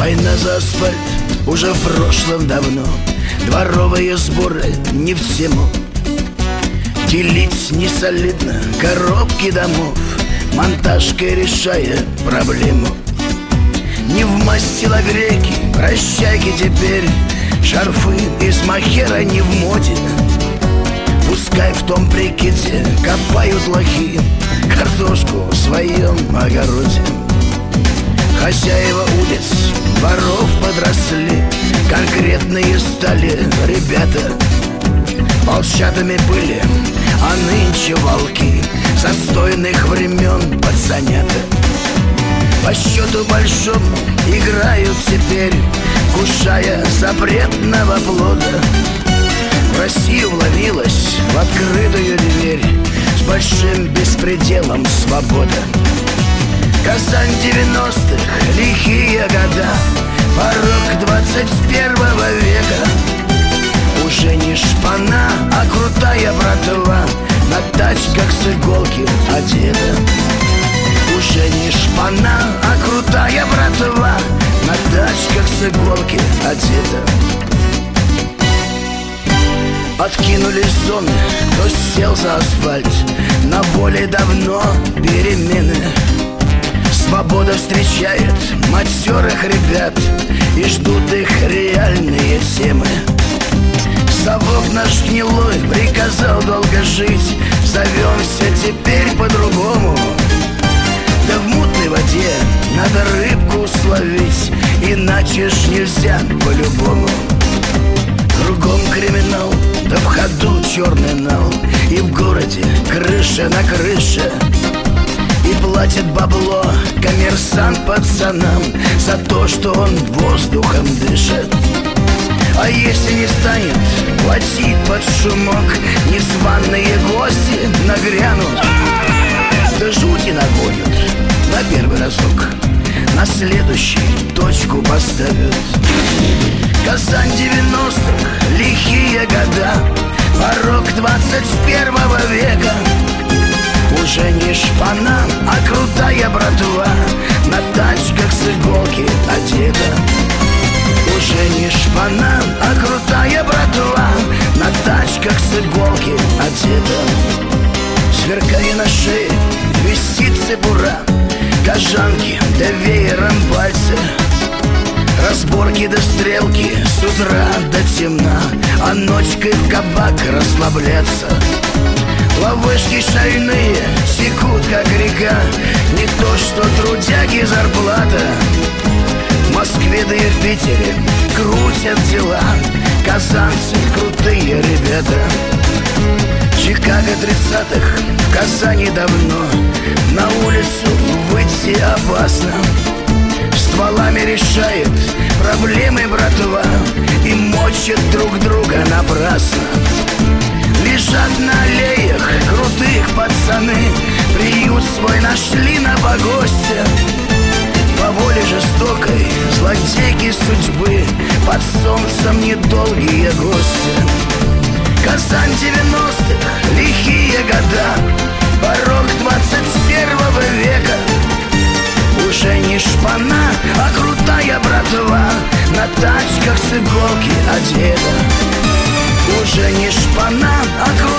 Война за асфальт уже в прошлом давно. Дворовые сборы не в тему. Делить не солидно коробки домов, монтажкой решая проблему. Не в масть телогреки, прощайки теперь, шарфы из мохера не в моде. Пускай в том прикиде копают лохи картошку в своем огороде. Хозяева улиц, дворов подросли, конкретные стали ребята. Волчатами были, а нынче волки застойных времен пацанята. По счету большому играют теперь, кушая запретного плода. В Россию вломилась в открытую дверь с большим беспределом свобода. Казань 90-х, лихие года, порог 21 века. Уже не шпана, а крутая братва, на тачках с иголки одета. Уже не шпана, а крутая братва, на тачках с иголки одета. Откинулись зоны, кто сел за асфальт, на воле давно перемены. Свобода встречает матерых ребят, и ждут их реальные темы. Совок наш гнилой приказал долго жить, зовемся теперь по-другому. Да в мутной воде надо рыбку словить, иначе ж нельзя по-любому. Кругом криминал, да в ходу черный нал, и в городе крыша на крыше. И платит бабло коммерсант пацанам за то, что он воздухом дышит. А если не станет платить под шумок, незваные гости нагрянут, да жути нагонят на первый разок, на следующий точку поставят. Казань 90-х, лихие года, порог 21 века. Уже не шпана, а крутая братва, на тачках с иголки одета. Уже не шпана, а крутая братва, на тачках с иголки одета. Сверкая на шее, висит цепура, кожанки да веером пальцы. Разборки да стрелки с утра до темна, а ночкой в кабак расслабляться. Ловушки шальные секут, как река, не то что трудяги зарплата. В Москве да и в Питере крутят дела казанцы, крутые ребята. Чикаго 30-х, в Казани давно, на улицу выйти опасно. Стволами решает проблемы братва, и мочат друг друга напрасно. Лежат на аллеях крутых пацаны, приют свой нашли на погосте. По воле жестокой злодейки судьбы, под солнцем недолгие гости. Казань 90-х, лихие года, порог 21 века. Уже не шпана, а крутая братва, на тачках с иголки одета. Уже не шпана, а крутая